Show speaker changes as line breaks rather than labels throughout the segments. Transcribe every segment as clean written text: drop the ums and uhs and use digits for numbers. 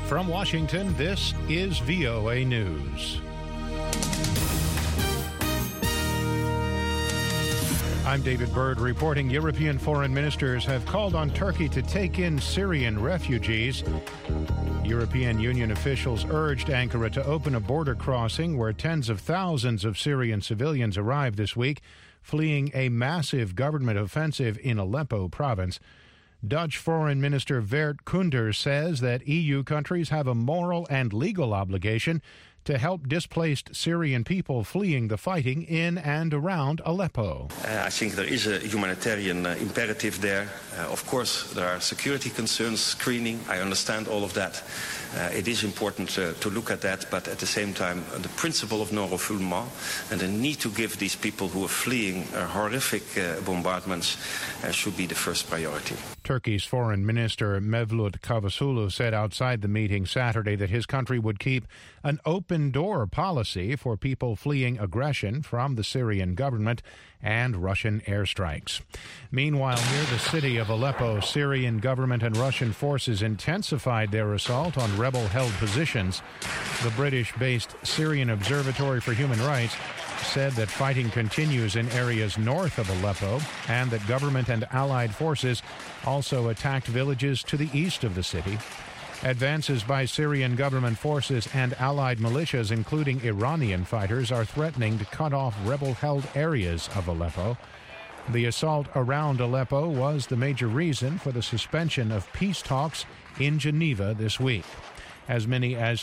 From Washington, this is VOA News. I'm David Byrd reporting European foreign ministers have called on Turkey to take in Syrian refugees. European Union officials urged Ankara to open a border crossing where tens of thousands of Syrian civilians arrived this week, fleeing a massive government offensive in Aleppo province. Dutch Foreign Minister Geert Koenders says that EU countries have a moral and legal obligation to help displaced Syrian people fleeing the fighting in and around Aleppo.
I think there is a humanitarian imperative there. Of course, there are security concerns, screening. I understand all of that. It is important to look at that, but at the same time, the principle of non-refoulement and the need to give these people who are fleeing horrific bombardments should be the first priority.
Turkey's Foreign Minister Mevlut Cavusoglu said outside the meeting Saturday that his country would keep an open-door policy for people fleeing aggression from the Syrian government and Russian airstrikes. Meanwhile, near the city of Aleppo, Syrian government and Russian forces intensified their assault on rebel-held positions. The British-based Syrian Observatory for Human Rights said that fighting continues in areas north of Aleppo and that government and allied forces also attacked villages to the east of the city. Advances by Syrian government forces and allied militias, including Iranian fighters, are threatening to cut off rebel-held areas of Aleppo. The assault around Aleppo was the major reason for the suspension of peace talks in Geneva this week. As many as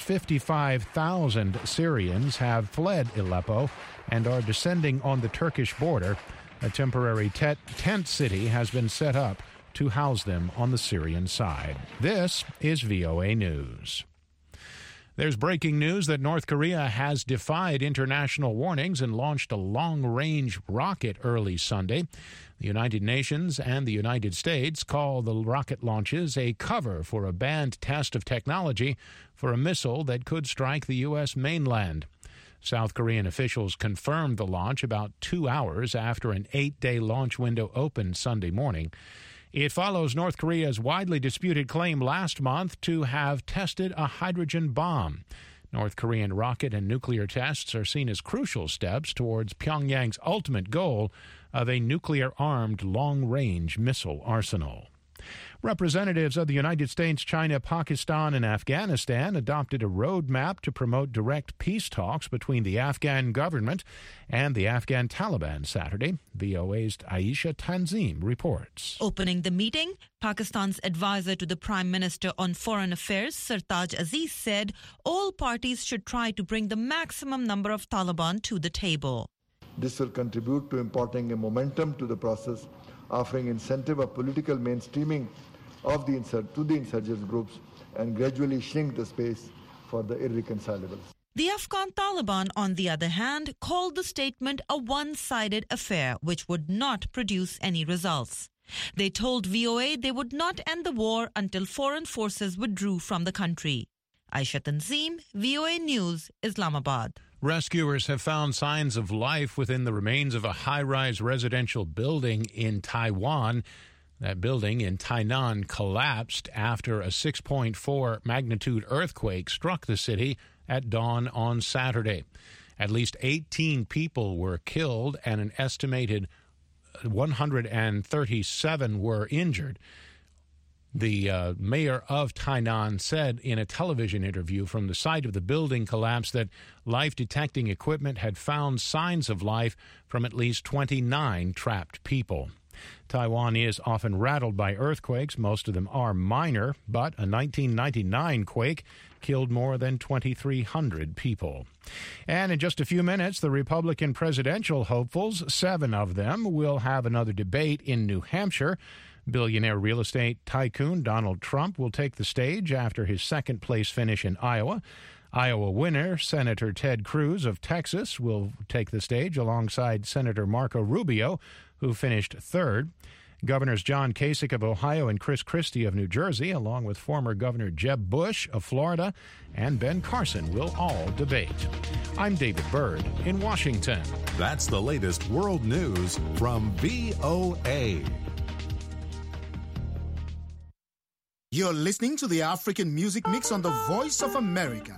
55,000 Syrians have fled Aleppo and are descending on the Turkish border. A temporary tent city has been set up to house them on the Syrian side. This is VOA News. There's breaking news that North Korea has defied international warnings and launched a long-range rocket early Sunday. The United Nations and the United States call the rocket launches a cover for a banned test of technology for a missile that could strike the U.S. mainland. South Korean officials confirmed the launch about 2 hours after an 8-day launch window opened Sunday morning. It follows North Korea's widely disputed claim last month to have tested a hydrogen bomb. North Korean rocket and nuclear tests are seen as crucial steps towards Pyongyang's ultimate goal of a nuclear-armed long-range missile arsenal. Representatives of the United States, China, Pakistan, and Afghanistan adopted a roadmap to promote direct peace talks between the Afghan government and the Afghan Taliban Saturday. VOA's Aisha Tanzim reports.
Opening the meeting, Pakistan's advisor to the Prime Minister on Foreign Affairs, Sartaj Aziz, said all parties should try to bring the maximum number of Taliban to the table.
This will contribute to imparting a momentum to the process, offering incentive of political mainstreaming of the insurgent groups, and gradually shrink the space for the irreconcilable.
The Afghan Taliban, on the other hand, called the statement a one-sided affair which would not produce any results. They told VOA they would not end the war until foreign forces withdrew from the country. Aisha Tanzim, VOA News, Islamabad.
Rescuers have found signs of life within the remains of a high-rise residential building in Taiwan. That building in Tainan collapsed after a 6.4 magnitude earthquake struck the city at dawn on Saturday. At least 18 people were killed and an estimated 137 were injured. The mayor of Tainan said in a television interview from the site of the building collapse that life-detecting equipment had found signs of life from at least 29 trapped people. Taiwan is often rattled by earthquakes. Most of them are minor, but a 1999 quake killed more than 2,300 people. And in just a few minutes, the Republican presidential hopefuls, 7 of them, will have another debate in New Hampshire. Billionaire real estate tycoon Donald Trump will take the stage after his second-place finish in Iowa. Iowa winner Senator Ted Cruz of Texas will take the stage alongside Senator Marco Rubio, who finished third. Governors John Kasich of Ohio and Chris Christie of New Jersey, along with former Governor Jeb Bush of Florida and Ben Carson, will all debate. I'm David Byrd in Washington.
That's the latest world news from VOA.
You're listening to the African Music Mix on the Voice of America.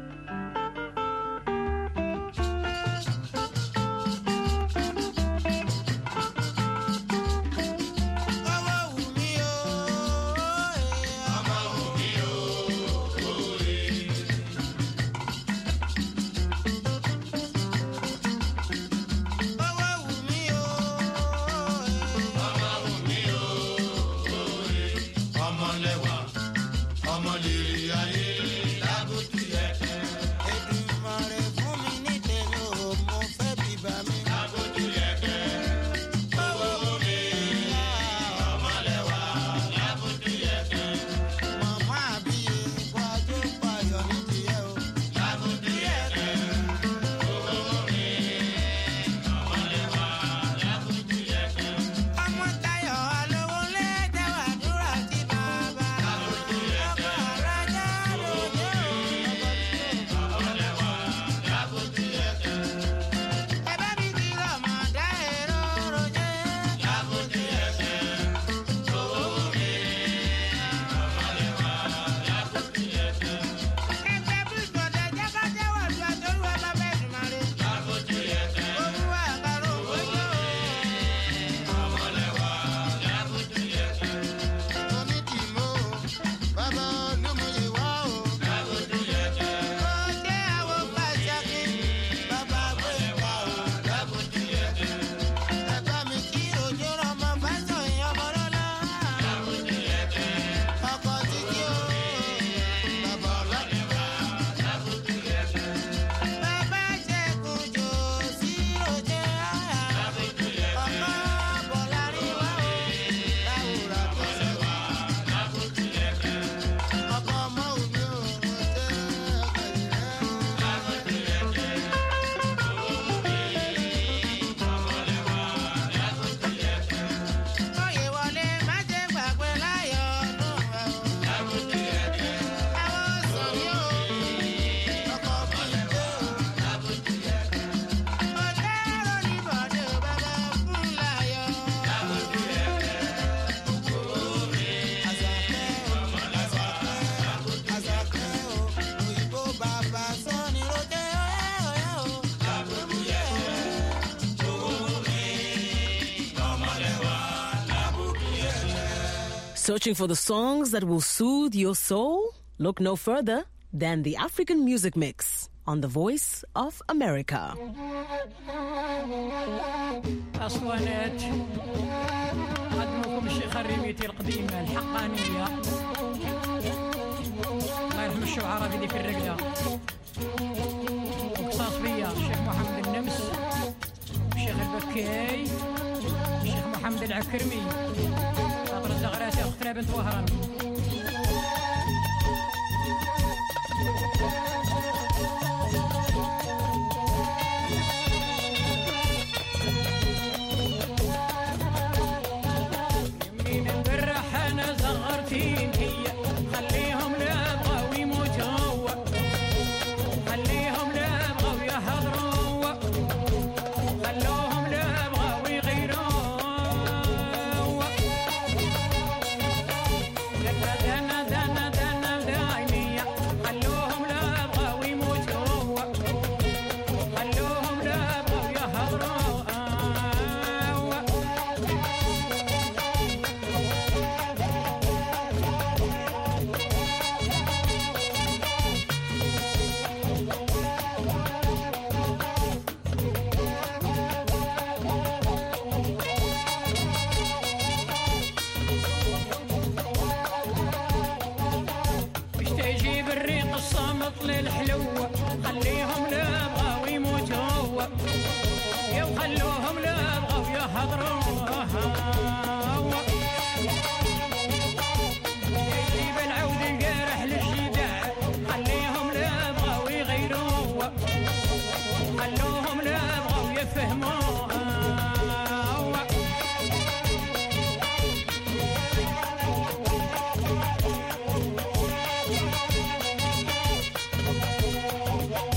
Searching for the songs that will soothe your soul? Look no further than the African Music Mix on the Voice of America.
أسوانات قدمكم الشيخ الرميتي القديمة الحقانية الله يرحم الشعراء في ذيك الرقدة وقصاص بيا الشيخ محمد النمس الشيخ البكاي الشيخ محمد العكرمي خاطر الزغراتي أختنا بنت وهران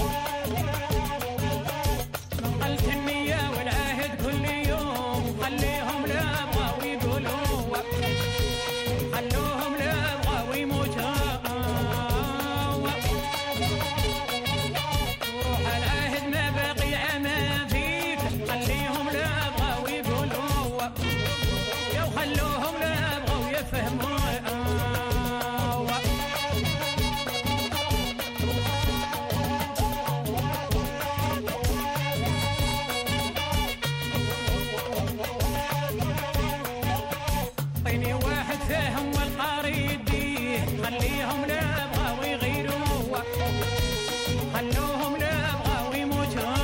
خلي خليهم لا بغاو يغيروا خلوهم لا بغاو يموتوا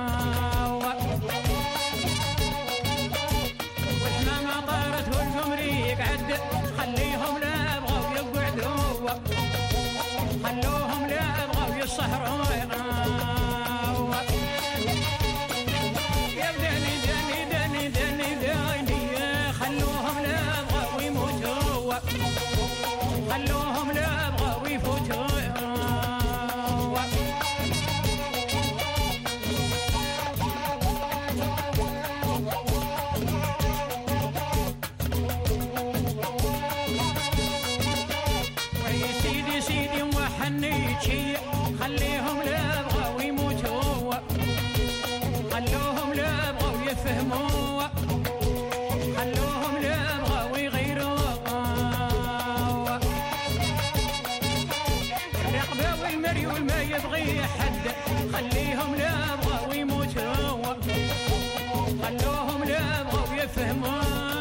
والحمامة طارت والقمر يقعد خليهم لا بغاو يقعدوا خلوهم لا بغاو يسهروا خلوهم لا بغاو يفوتوا ويا سيدي سيدي وحنيت شي خليهم لا بغاو يموتوا خلوهم لا بغاو يفهموا خلوهم لا بغاو يغيروا والما يبغي حد خليهم لا بغاو يموتوا خلوهم لا بغاو يفهموا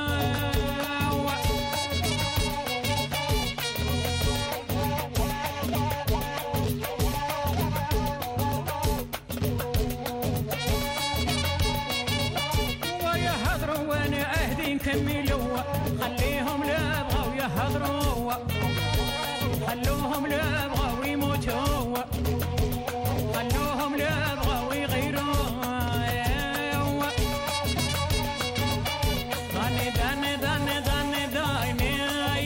ويهضروا وانا عهدي نكملوا خليهم لا بغاو يهضروا خلوهم لا بغاو يموتوا خلوهم لا بغاو يغيروا داني داني داني داني داني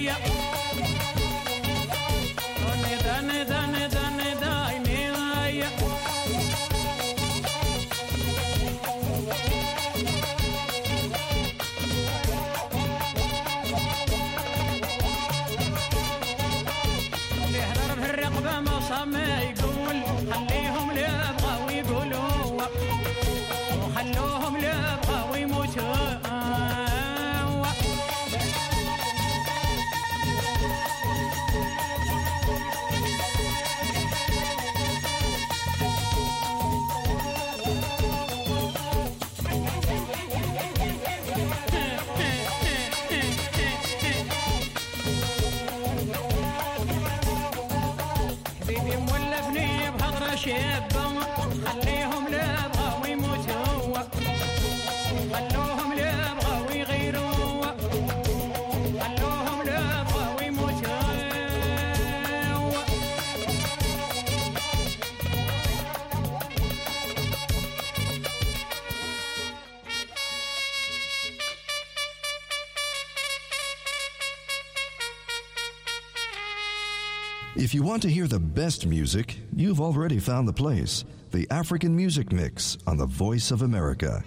داني داني داني داني ما يقول خليهم لا بغاو يقولوا وخلوهم لا بغاو يموتوا شابة خليهم لا بغاو يموتوا خلوهم لا بغاو يغيروا خلوهم لا بغاو يموتوا
If you want to hear the best music, you've already found the place. The African Music Mix on the Voice of America.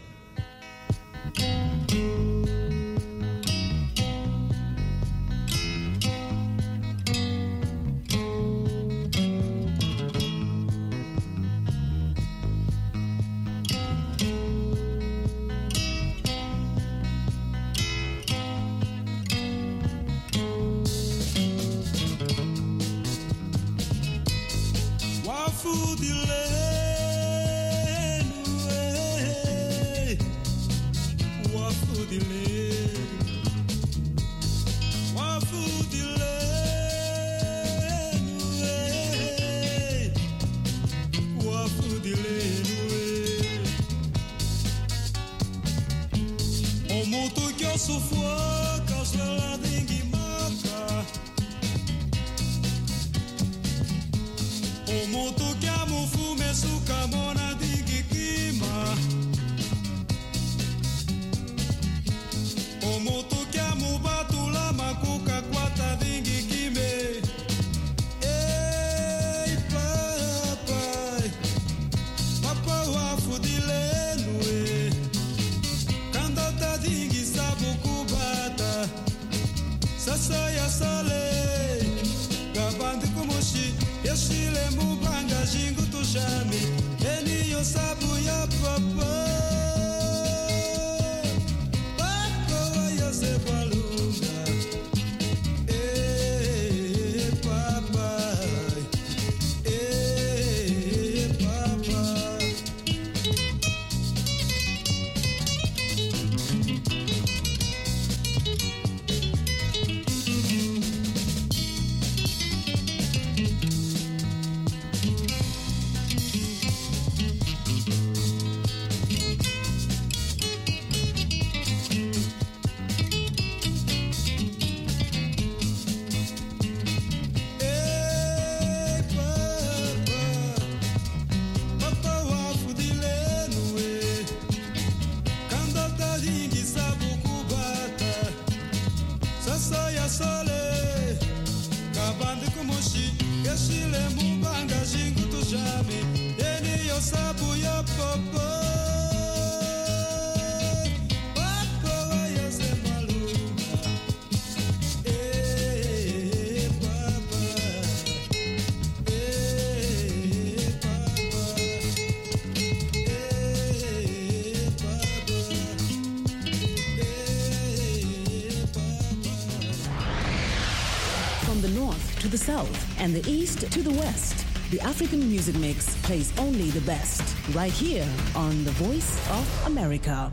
To the south and the east to the west, the African Music Mix plays only the best right here on The Voice of America.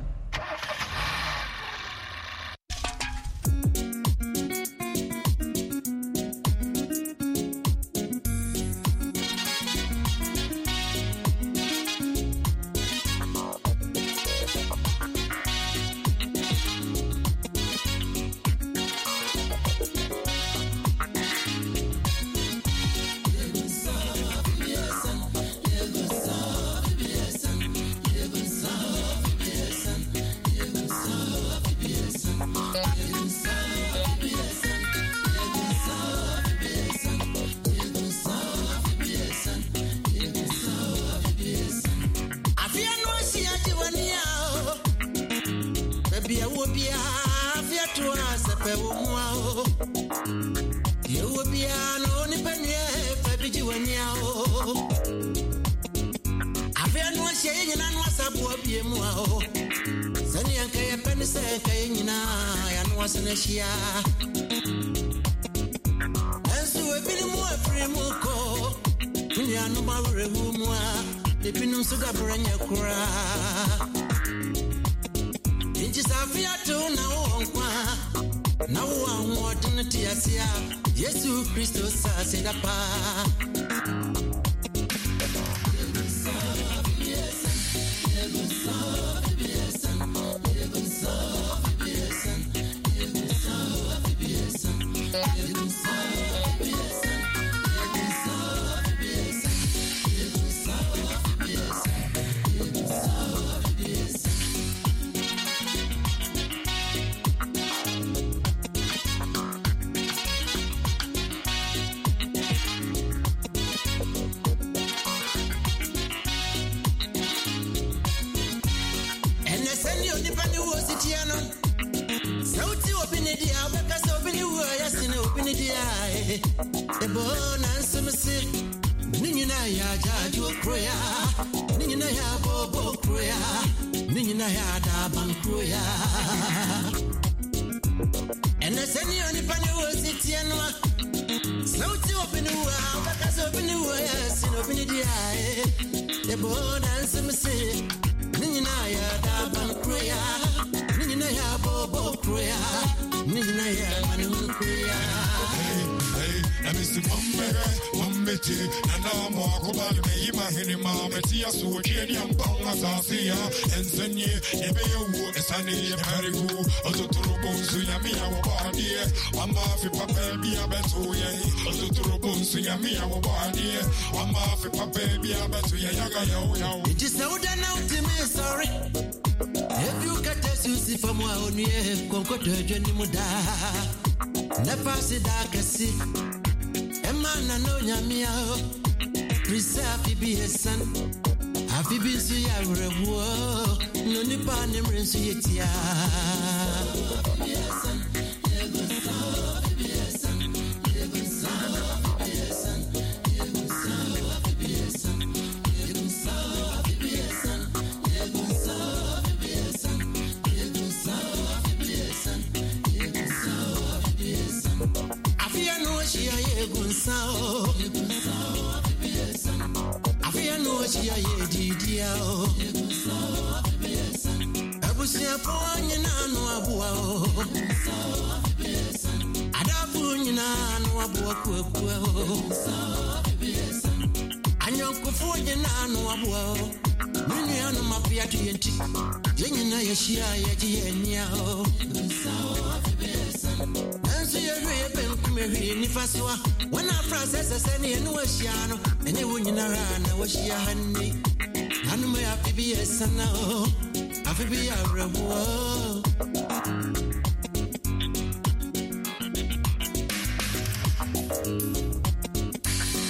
Yesu Christo sa sedapa.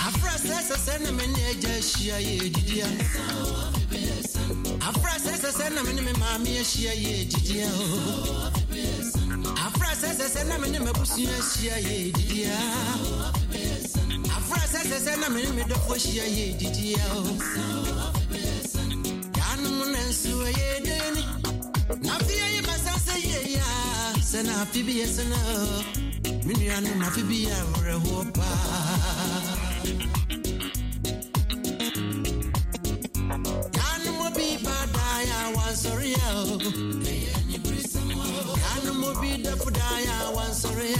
Afra send a minute, she did. Afra send a minute, mammy, she did. Afra send a minute, she did. Afra send a minute, the push ye did. Yanumun and Sue, Nafia, say, yeah, send a PBS and Minian, Mafibia, or a whopper. Yanumo be bad, I was sorry. Yanumo be the Fudaya, was sorry.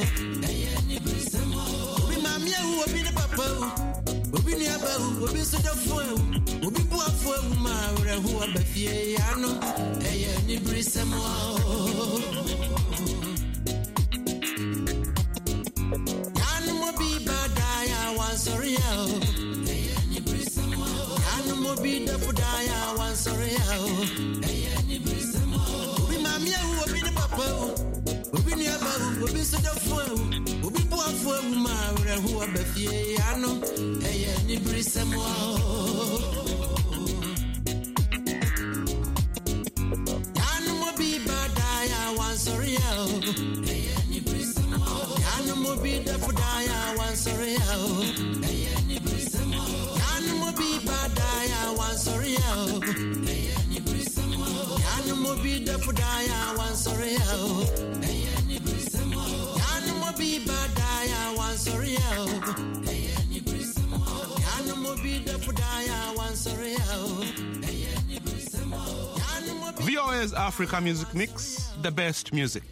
We mammy, who will be the papa, will be near, will be sort of fool, will be poor for Mara, who are the Fiano, any brisamo. Yanumo be bad, I was sorry. Yanumo be the Fudaya, was sorry. We mammy, who will be the papa, will be near, will be sort of fool, will be poor for Mara, who are the Fiano, any brisamo. Yanumo be bad, I was sorry. Yanumo be the Fudaya, was sorry. Yanumo be bad, I was sorry. Yanumo be the Fudaya, was sorry. Yanumo be bad, I was sorry. Yanumo be the Fudaya, was sorry.
VOA's Africa Music Mix, the best music.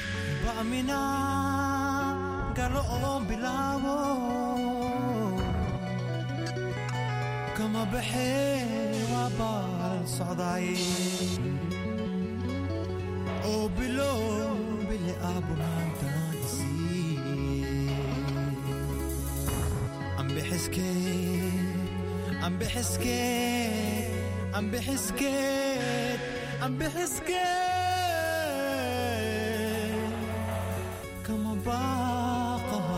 كما بحير وبال صعداي او بلو بلي ابو مانتانسي ام بحسكت كما باقها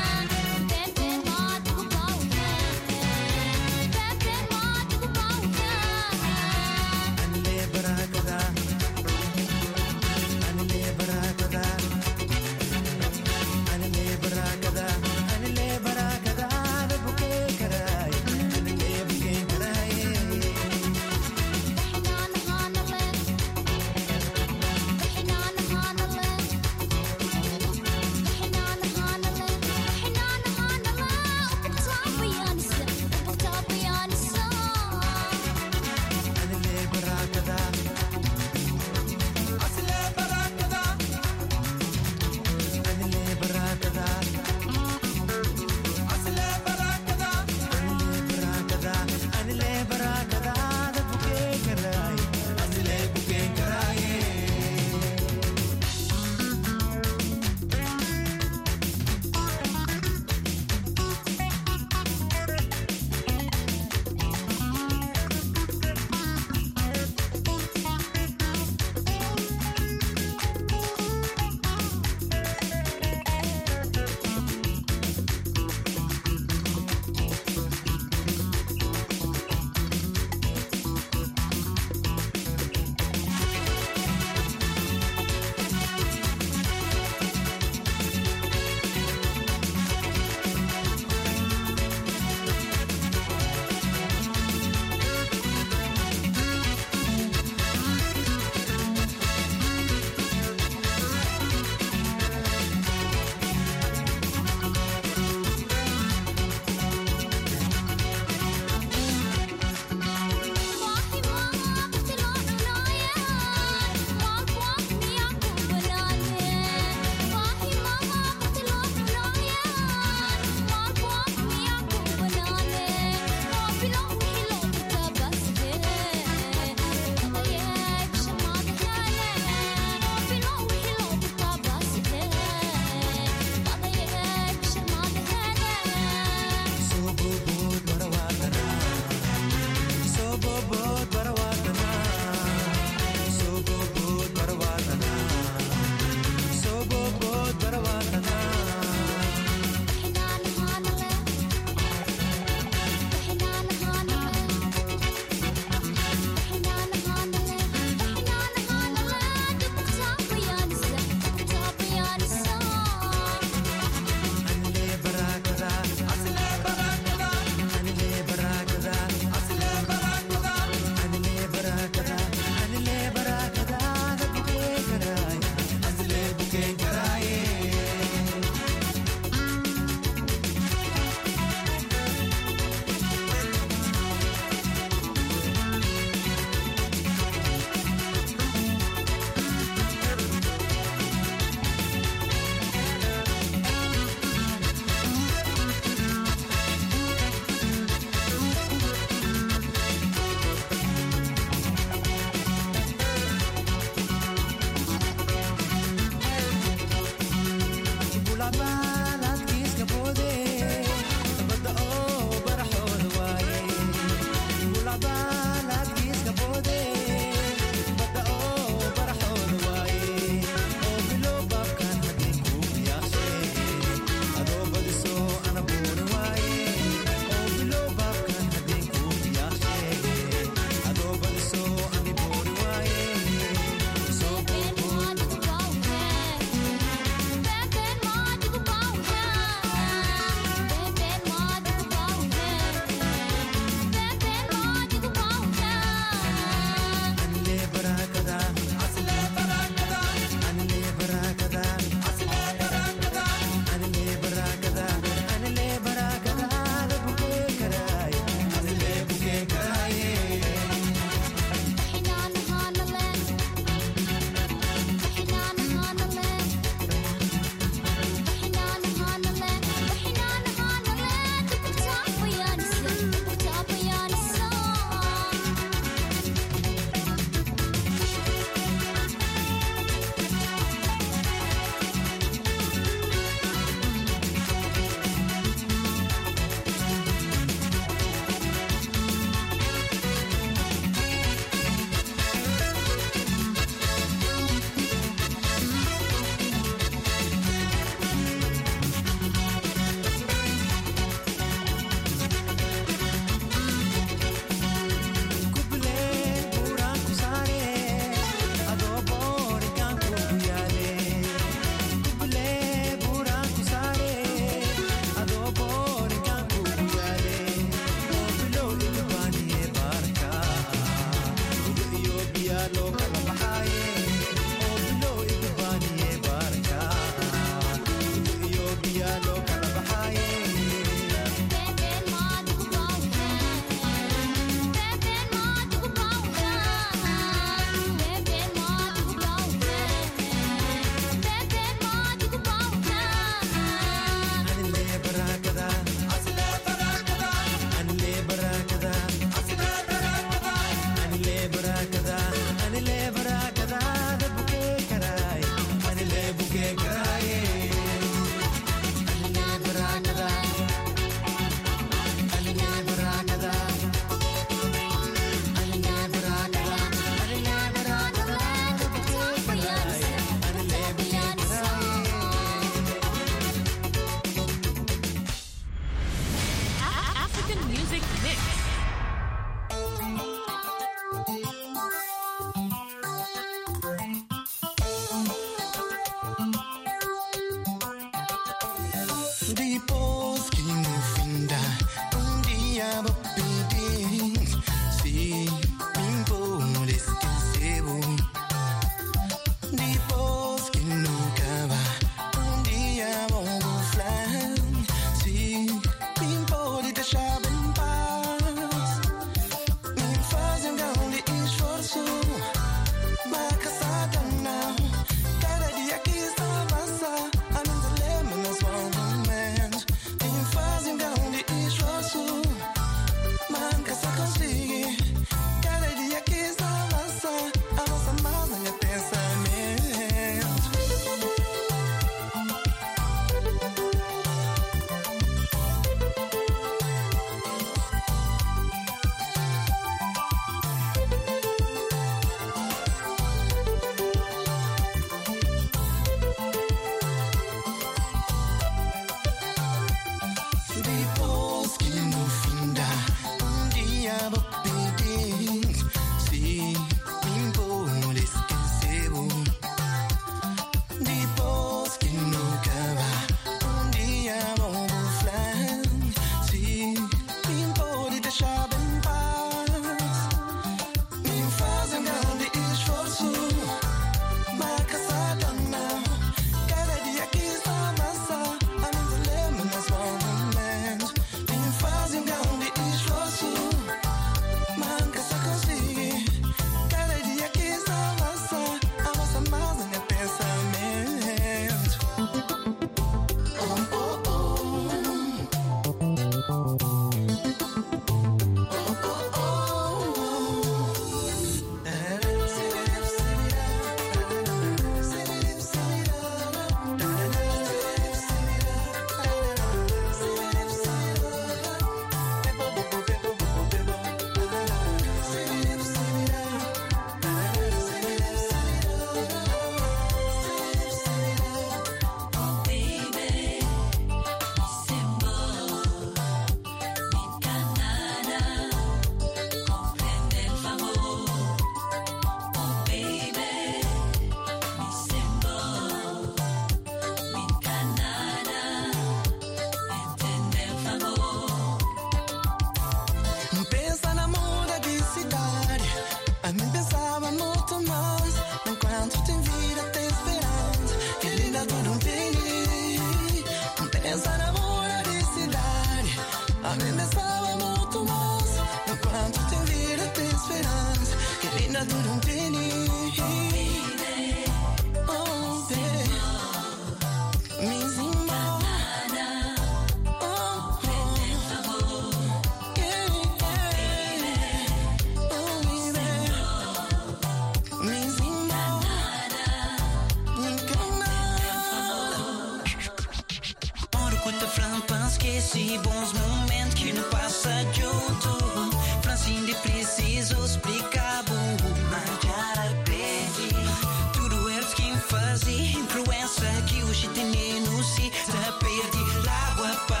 Esqueci bons momentos que não passa junto. Francine preciso explicar, mas já arrependi. Tudo eles que fazem influência que o chitine no si. Já perdi água para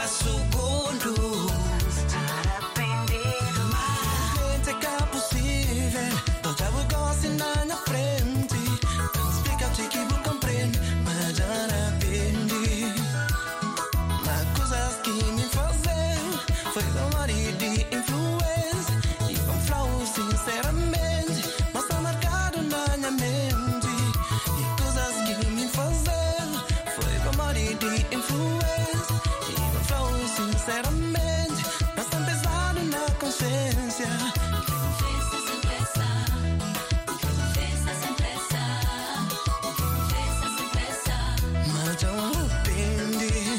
segundo. Arrependido, mas gente que é possível. Tô já vou gostar na frente. Explica o que vou compreender, mas já arrependi. Foi da Maria de influência e com flow sinceramente, mas tá marcado na minha mente. E coisas que me fizeram foi da Maria de influência e com flow sinceramente, mas tá pesado na consciência. Mas eu arrependi.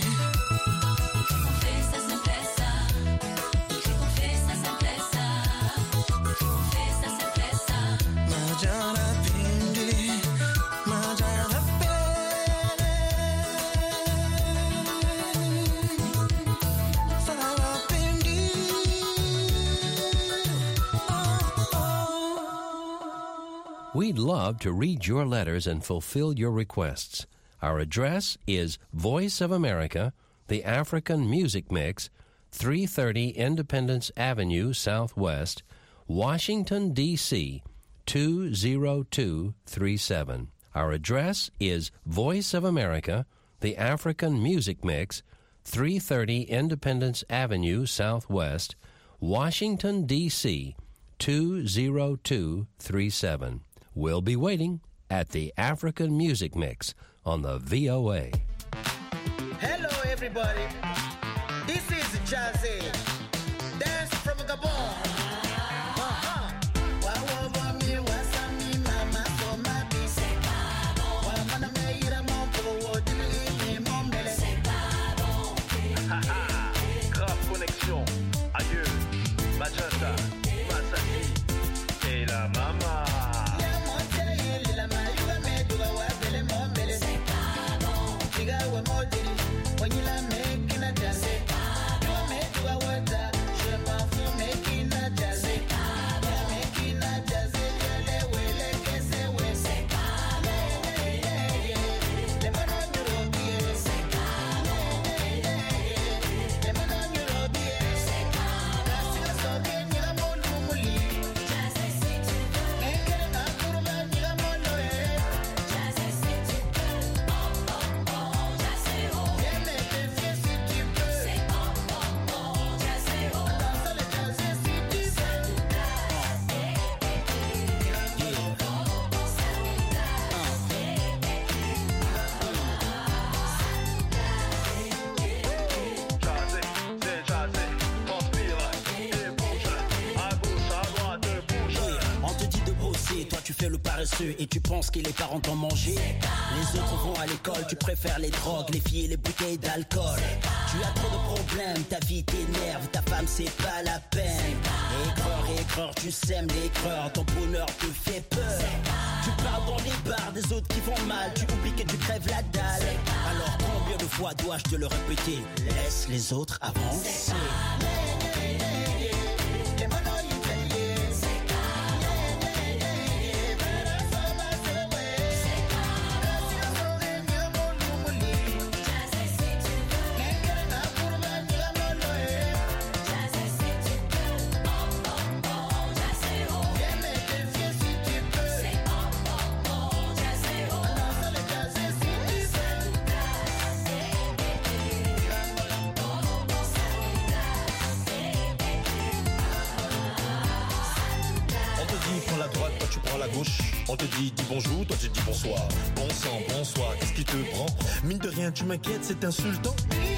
We'd love to read your letters and fulfill your requests. Our address is Voice of America, the African Music Mix, 330 Independence Avenue Southwest, Washington, D.C., 20237. Our address is Voice of America, the African Music Mix, 330 Independence Avenue Southwest, Washington, D.C., 20237. We'll be waiting at the African Music Mix on the VOA.
Hello, everybody. This is Jazzy. Dance from Gabon.
Grave connexion. Adieu. Machata, Masaki et la mama.
Et tu penses que les parents t'ont mangé. Les autres vont à l'école, tu préfères les drogues, les filles et les bouteilles d'alcool. Tu as trop de problèmes, ta vie t'énerve, ta femme c'est pas la peine. Aigreur, tu sèmes l'aigreur, ton bonheur te fait peur. Tu pars dans les bars des autres qui vont mal, tu oublies que tu crèves la dalle. Alors combien de fois dois-je te le répéter? Laisse les autres avancer.
On te dit bonjour, toi tu dis bonsoir. Bon sang, bonsoir, qu'est-ce qui te prend? Mine de rien, tu m'inquiètes, c'est insultant.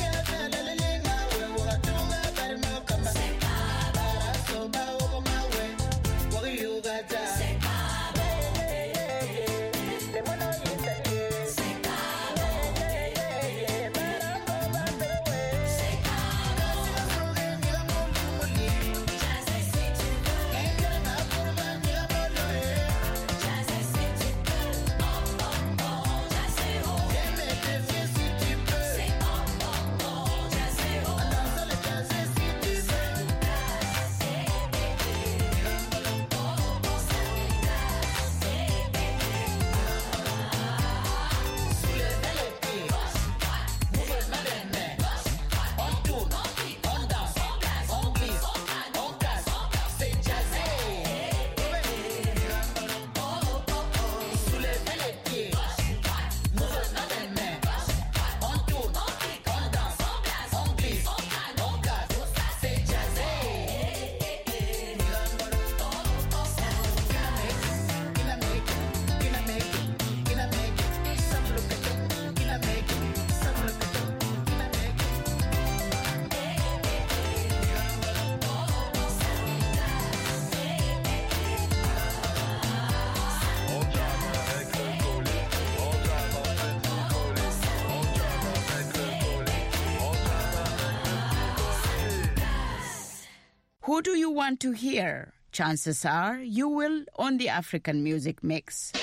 Who do you want to hear? Chances are you will on the African Music Mix.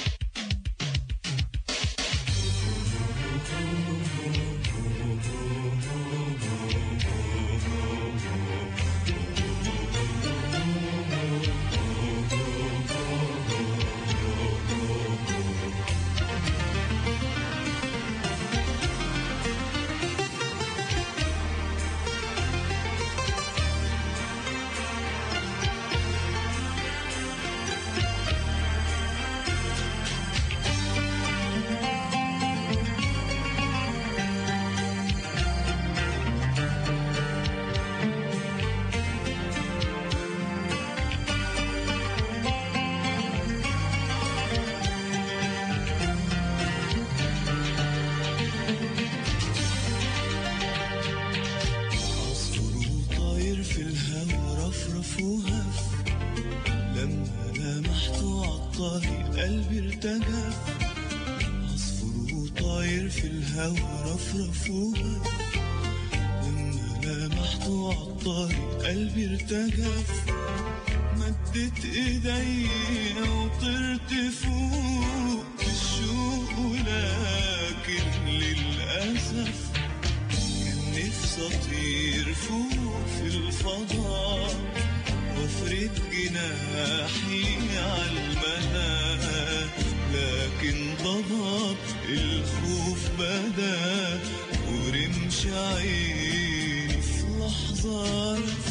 في الهوا رفرف وهف لما لمحته عالطريق قلبي ارتجف عصفور وطاير في الهوا رفرف وهف لما لمحته عالطريق قلبي ارتجف مدت ايديا وطرت فوق الشوق ولكن للأسف كان نفسي اطير فوق في الفضاء وافرد جناحي عالمدى لكن ضباب الخوف بدا ورمش عيني في لحظة رف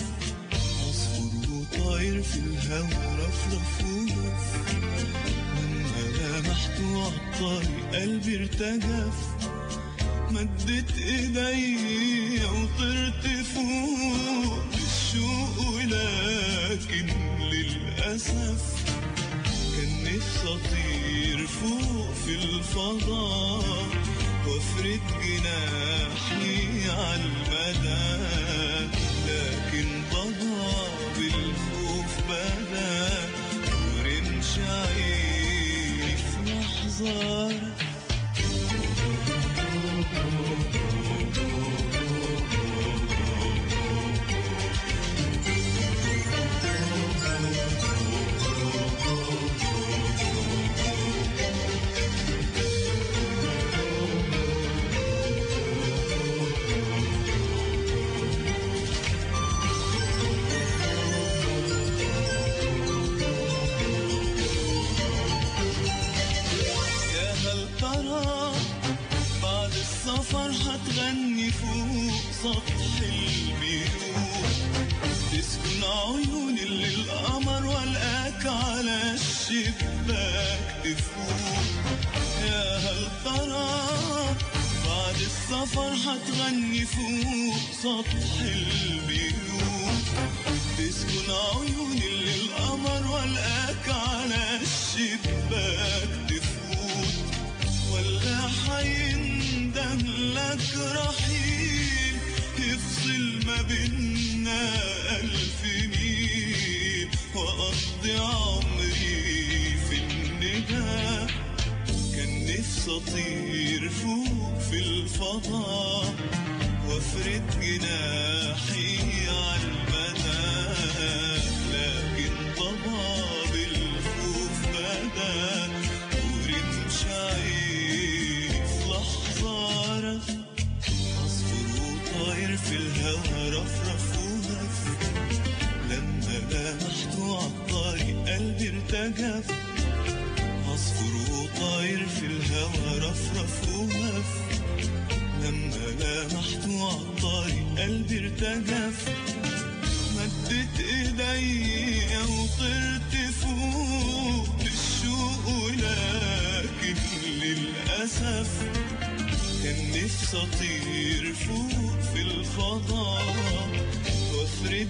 طاير في الهوا رفرف وهف لما لمحته عالطريق قلبي ارتجف مدت ايديا وطرت فوق الشوق ولكن للأسف كان نفسي اطير فوق في الفضاء وافرد جناحي عالمدى لكن ضباب الخوف بدا ورمش عيني في لحظة السفر هتغني فوق سطح البيوت تسكن عيون اللي القمر والقاك على الشباك تفوت يا هل ترى بعد السفر هتغني فوق سطح البيوت تسكن عيون اللي القمر والقاك على الشباك تفوت ولا حيندم لك رحيل يفصل ما بينا 1000 ميل وأقضي عمري في الندى كان نفسي أطير فوق في الفضاء وافرد جناحي عالمدى لكن ضباب الخوف بدا ورمش عيني في لحظة رف عصفور وطاير في الهوا رفرف وهف لما لمحته عالطريق قلبي ارتجف عصفور وطاير في الهوا رفرف وهف لما لمحته عالطريق قلبي ارتجف مدت ايديا وطرت فوق بالشوق ولكن للأسف كان نفسي اطير فوق في الفضاء وافرد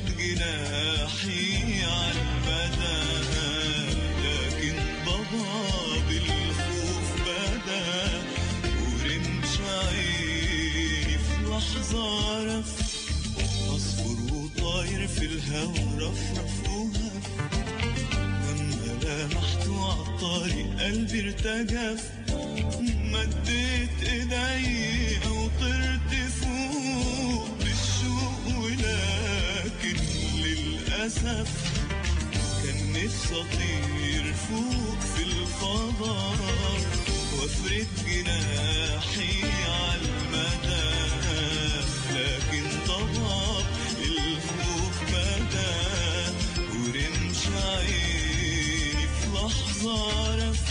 جناحي عالمدى لكن ضباب الخوف بدا ورمش عيني في لحظة رف عصفور وطاير في الهوا رفرف وهف لما لمحته عالطريق قلبي ارتجف مديت ايديا وطرت فوق بالشوق ولكن للأسف كان نفسي اطير فوق في الفضاء وافرد جناحي عالمدى لكن ضباب الخوف بدا ورمش عيني في لحظة رف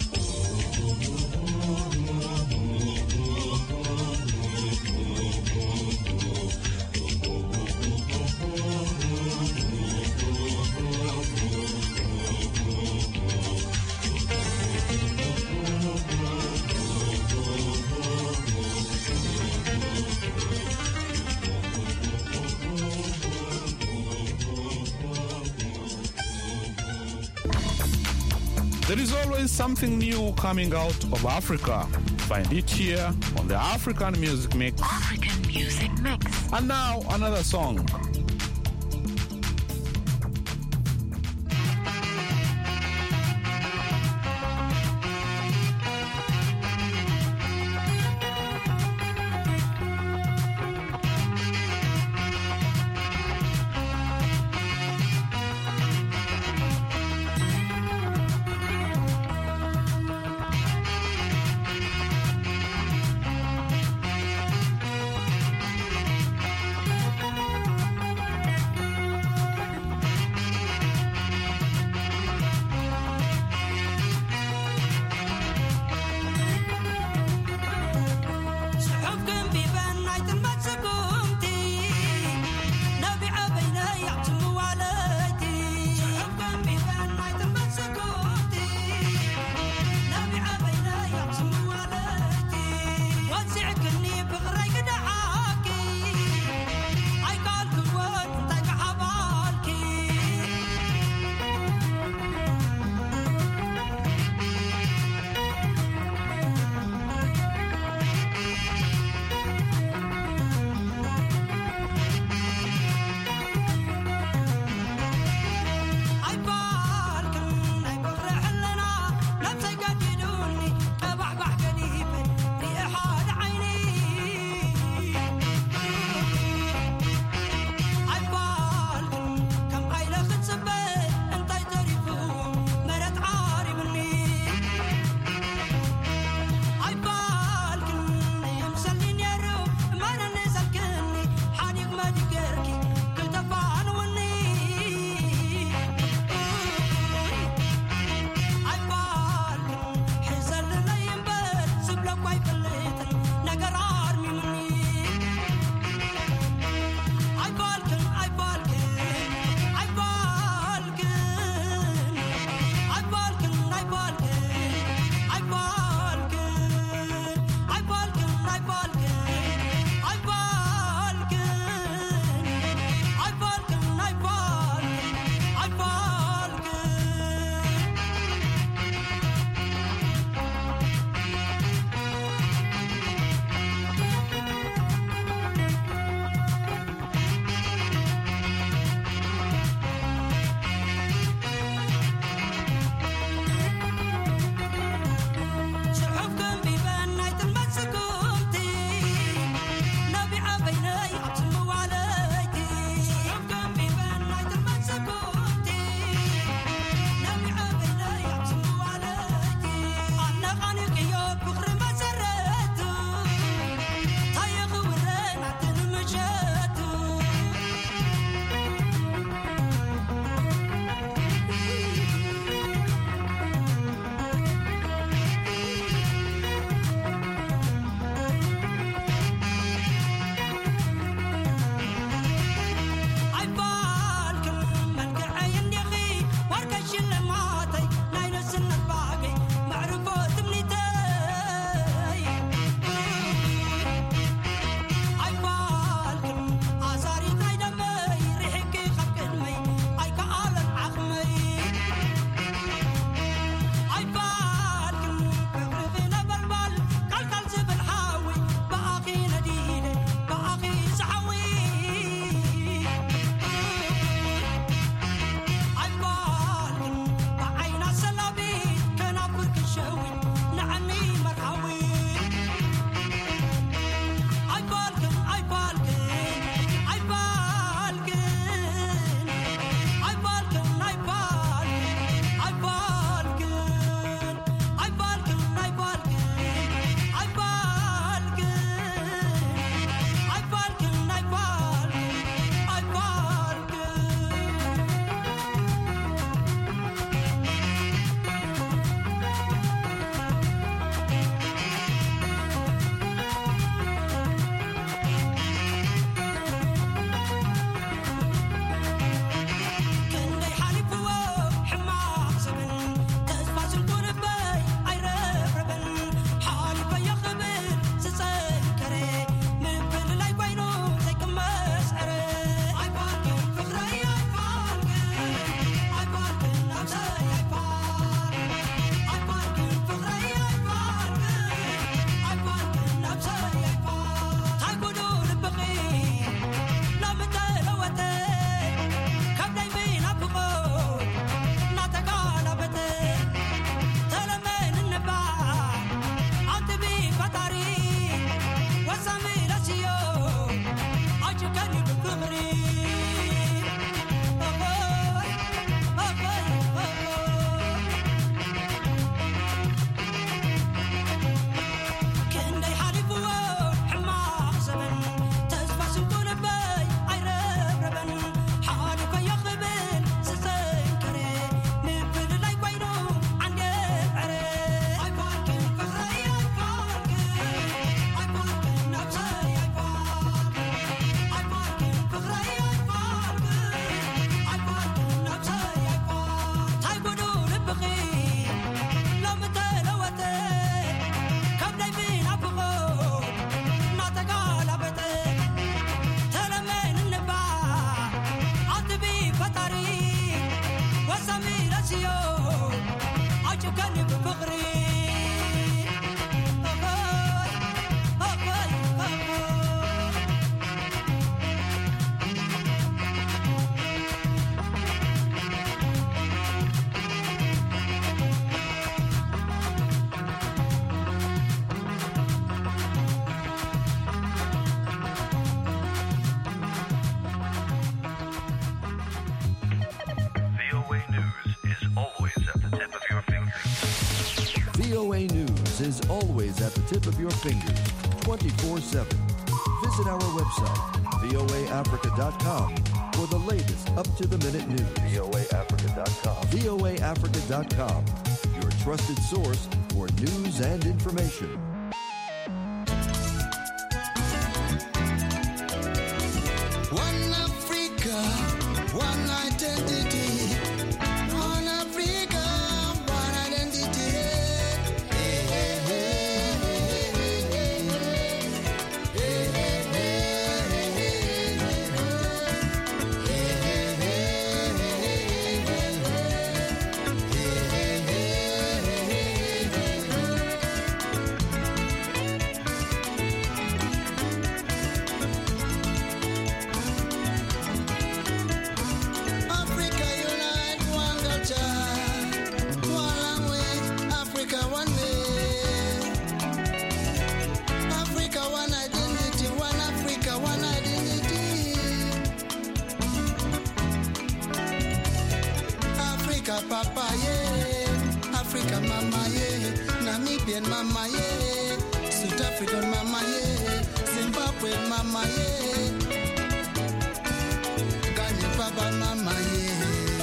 There is always something new coming out of Africa. Find it here on the African Music Mix.
African Music Mix.
And now another song.
VOA News is always at the tip of your fingers, 24/7. Visit our website, voaafrica.com, for the latest up-to-the-minute news. voaafrica.com. voaafrica.com, your trusted source for news and information.
One Africa, one identity. One Africa, one identity. Africa unite, one culture, one language. Africa one way. Africa one identity, one Africa one identity. Africa papa yeah, Africa mama yeah, Namibian mama yeah, South African mama yeah, Zimbabwean mama yeah, Ghanaian papa mama yeah.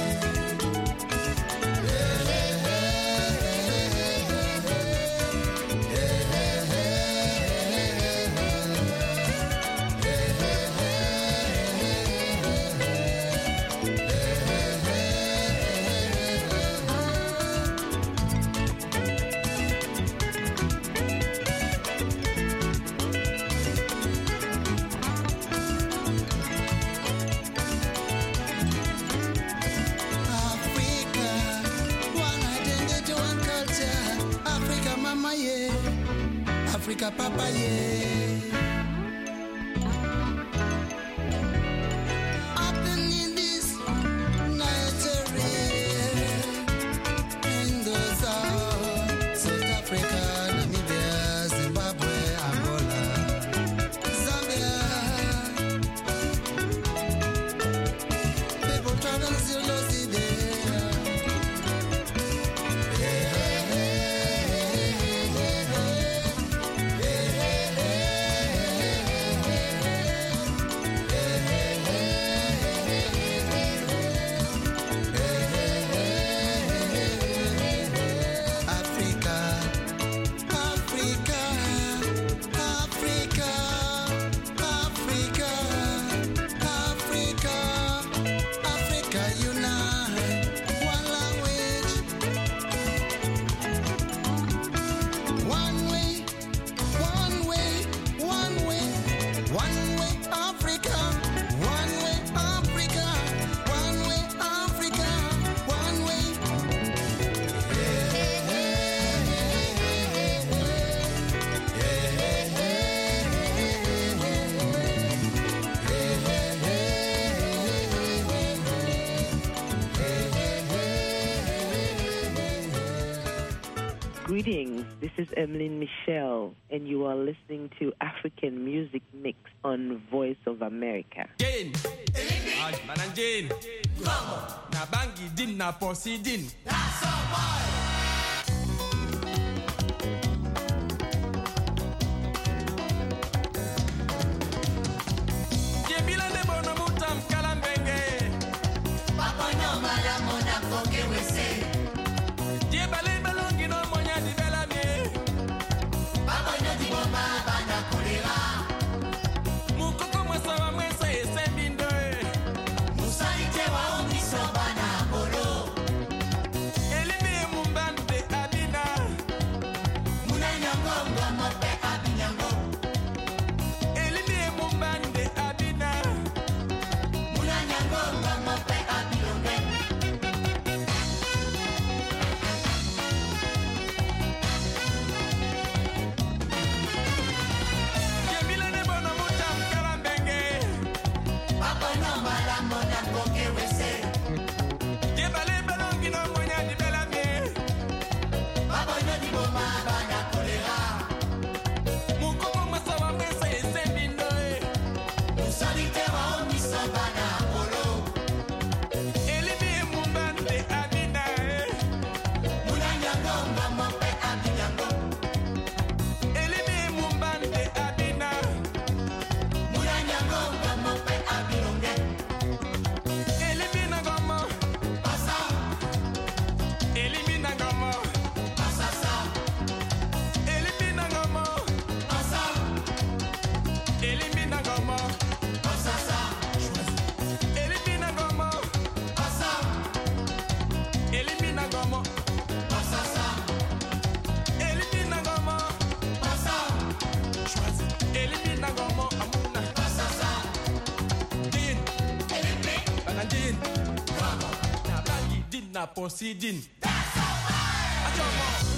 Africa, one identity, one culture. Africa mama yeah, Africa papa yeah. Up in this Nigeria, in those South Africa, Namibia, Zimbabwe, Angola, Zambia. People travel still see there. Africa, Africa, Africa, Africa, Africa, Africa unite, one language, one way, one way, one way, one way, Africa, one way, Africa, one way, Africa, one way.
Greetings, this is Emmeline Michelle, and you are listening to African Music Mix on Voice of America.
Jane, Manan Jane, na bangi din na posi din. That's all right. Jebila de bona mutam kalambenge. Papa no mala mona koke wese. Jebale balongi no monya di bela me. Papa no di bomba bana kulira. Mukoko mwasawa mwesa esembindo. Musaite wa omiso bana bolo. Elimi mumbande abina. Munanyango ngomo pe abinyango. Elimi mumbande abina. Munanyango ngomo pe abinyango. na proceeding. That's all right.